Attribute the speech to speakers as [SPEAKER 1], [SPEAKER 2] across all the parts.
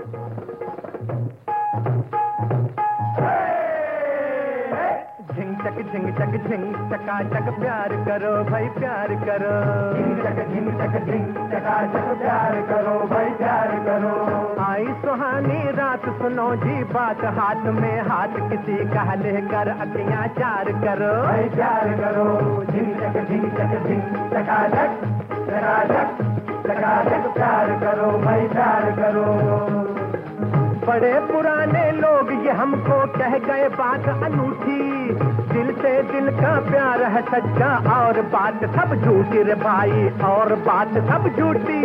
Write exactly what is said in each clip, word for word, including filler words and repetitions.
[SPEAKER 1] झिंग चक झिंग चक झिंग चका चक प्यार करो भाई प्यार करो। झिंग चक झिंग चक झिंग चका चक प्यार करो भाई प्यार करो। आई सुहानी रात सुनो जी बात, हाथ में हाथ किसी का लेकर अखियां चार करो भाई प्यार करो। झिंग चक झिंग चक झिंग चका चक चका चक चका चक प्यार करो भाई प्यार करो। बड़े पुराने लोग ये हमको कह गए बात अनूठी, दिल से दिल का प्यार है सच्चा और बात सब झूठी रे भाई, और बात सब झूठी।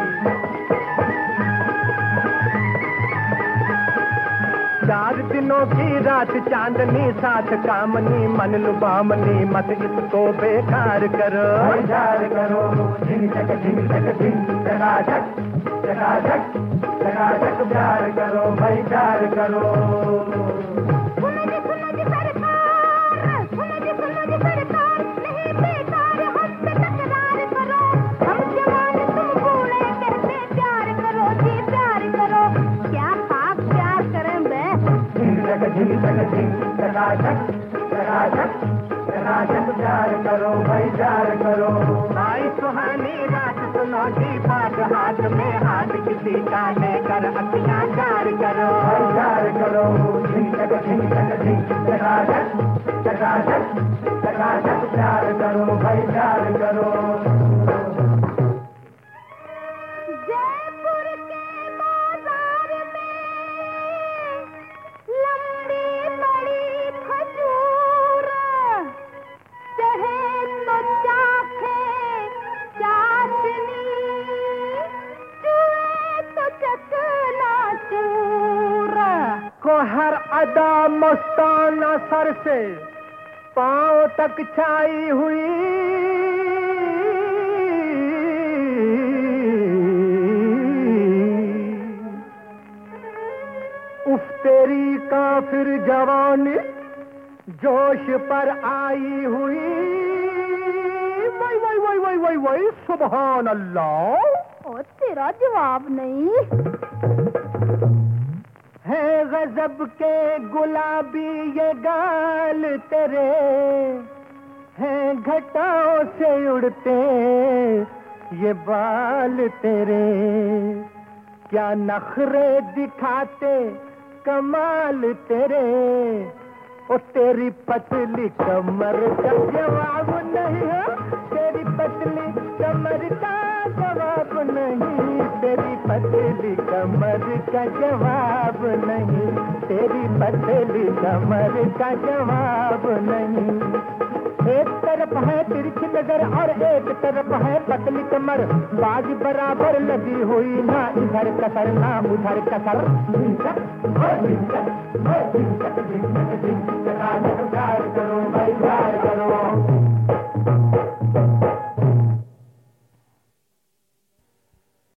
[SPEAKER 1] चार दिनों की रात चांदनी साथ कामनी मन लुबामनी, मत इसको बेकार करो बेकार करो। झिंग चक झिंग चक झिंग चका चक चका चक चका चक प्यार करो भाई प्यार करो।
[SPEAKER 2] सुनो जी सुनो जी सरकार, सुनो जी सुनो जी सरकार, नहीं बेकार हमसे तकरार करो। हम जवान तुम बूढ़े कहते प्यार करो जी प्यार करो। क्या खाक प्यार करें बे।
[SPEAKER 1] झिंग चक झिंग चक झिंग चका चक चका चक चका चक प्यार करो भाई प्यार करो। आई सुहानी रात सुनो जी बात, हाथ में हाथ किसी का लेकर अखियां चार करो भाई प्यार करो। झिंग चक झिंग चक झिंग चका चक चका चक चका चक प्यार करो भाई प्यार करो।
[SPEAKER 2] जयपुर के बाजार में लंबी बड़ी खजूर, चढ़े तो चाखे चाशनी, चुए तो चकनाचूर।
[SPEAKER 1] को हर अदा मस्ताना सर से पांव तक छाई हुई, उफ तेरी काफिर जवानी जोश पर आई हुई। वही वही वही वही वही वही सुभान अल्लाह।
[SPEAKER 2] और तेरा जवाब नहीं।
[SPEAKER 1] है गजब के गुलाबी ये गाल तेरे, हैं घटाओं से उड़ते ये बाल तेरे, क्या नखरे दिखाते कमाल तेरे। ओ तेरी पतली कमर का जवाब नहीं है, तेरी पतली कमर का जवाब नहीं, तेरी पतली कमर का जवाब नहीं, तेरी पतली कमर का जवाब नहीं। एक तरफ है तिरछी नजर और एक तरफ है पतली कमर, बाज बराबर लगी हुई, ना इधर कसर ना उधर कसर।